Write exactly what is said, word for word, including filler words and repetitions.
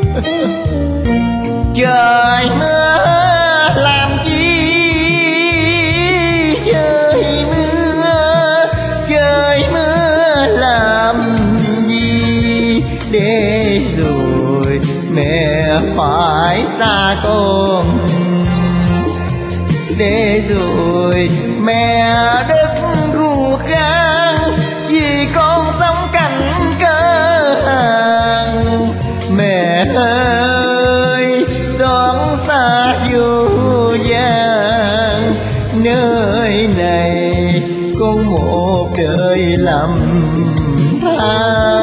Trời mưa làm chi, trời mưa, trời mưa làm gì, để rồi mẹ phải xa con, để rồi mẹ đất khô khan, vì con sống cảnh cơ hàng. Mẹ ơi xót xa vô vàng, nơi này con một đời lầm than.